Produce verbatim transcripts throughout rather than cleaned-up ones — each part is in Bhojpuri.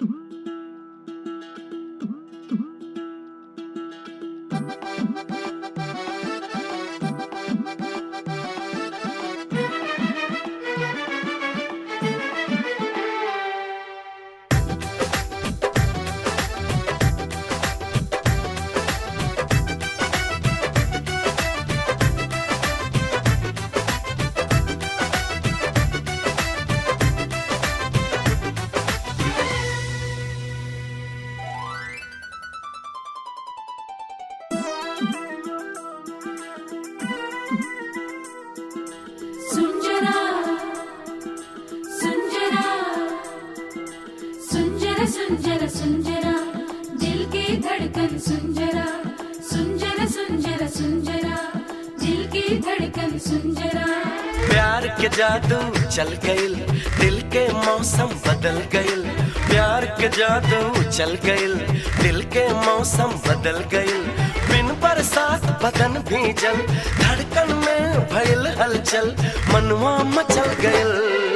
सुन जरा सुन जरा दिल की धड़कन सुन जरा सुन जरा सुन जरा सुन जरा दिल की धड़कन सुन जरा। प्यार के जादू चल गइल दिल के मौसम बदल गइल, प्यार के जादू चल गइल दिल के मौसम बदल गइल। बिन बरसात बदन भीजल धड़कन में भइल हलचल मनवा मचल गइल।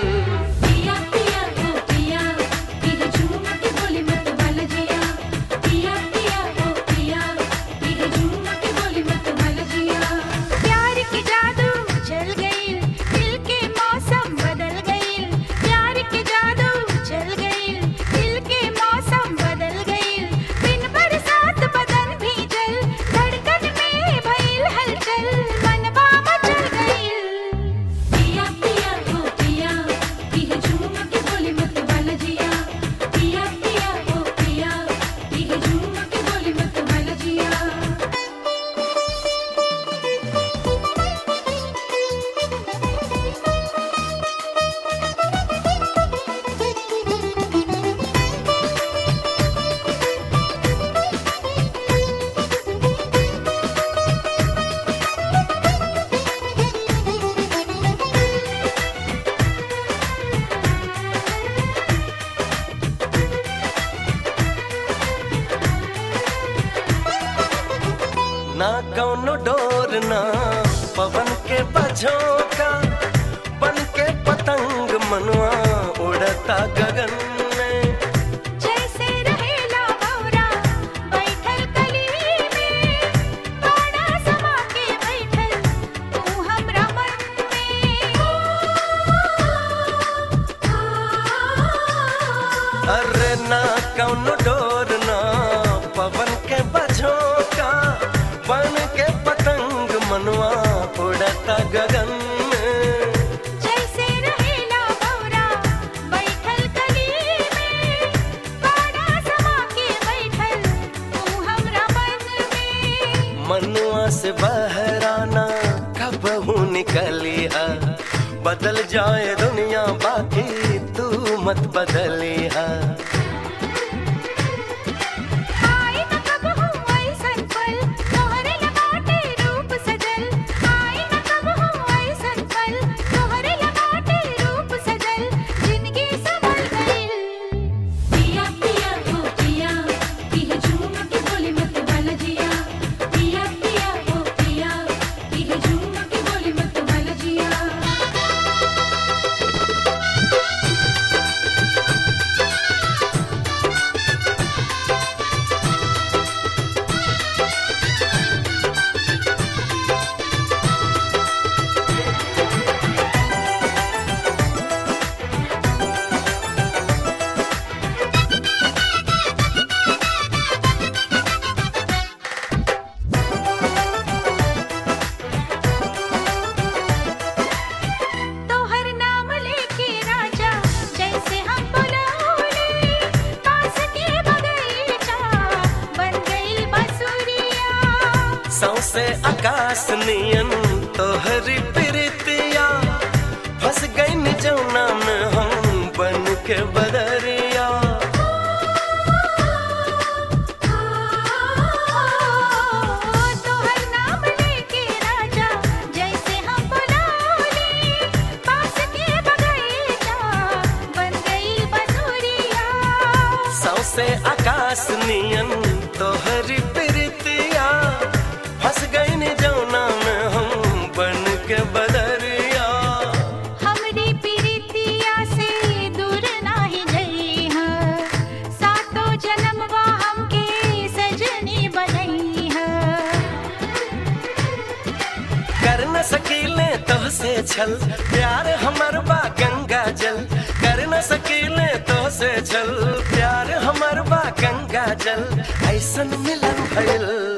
ना कौनो डोर ना पवन के बझोंका बन के पतंग मनवा उड़ता गगन में। जैसे रहेला भौरा बैठल कली में बाड़ा समा के बैठल तू हमरा मन में। अरे ना कौनो डोर ना पवन के बझोंका बन के पतंग मनवा उड़ता गगन में। जैसे रहेला भौरा बैठल कली में बाड़ा समा के बैठल तू हमरा मन में। मनवा से बहराना कबहू निकली है बदल जाए दुनिया बाकी तू मत बदली है। सौसे आकाश नियन तोहरी प्रीतिया फंस गई जौना में हम बन के बदरिया। तोहर नाम लेके राजा जैसे हम बुलाली पास के बगीचा बन गई बसुरिया। सौसे आकाश नियन तोहरी प्रीतिया फंस गई ने जौना में हम बन के बदरिया। हमरी प्रीतिया से दूर नाही जई है न सकीले तो से छल, प्यार हमर बा गंगा जल। कर न सकीले तो से छल, प्यार हमर बा गंगा जल। ऐसन मिलन भइल